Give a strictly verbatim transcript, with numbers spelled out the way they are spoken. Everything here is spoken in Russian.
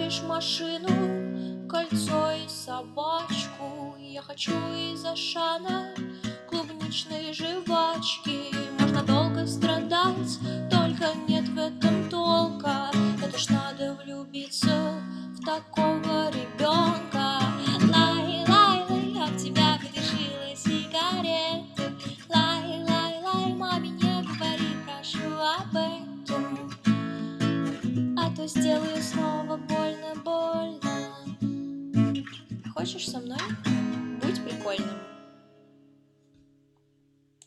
хочешь машину, кольцо и собачку. Я хочу из Ашана клубничной жвачки. Можно долго страдать, только нет в этом толка. Это ж надо влюбиться в такого ребенка. Лай, лай, лай, от тебя притишила сигареты. Лай, лай, лай, маме не говори, прошу об этом, а то сделаю снова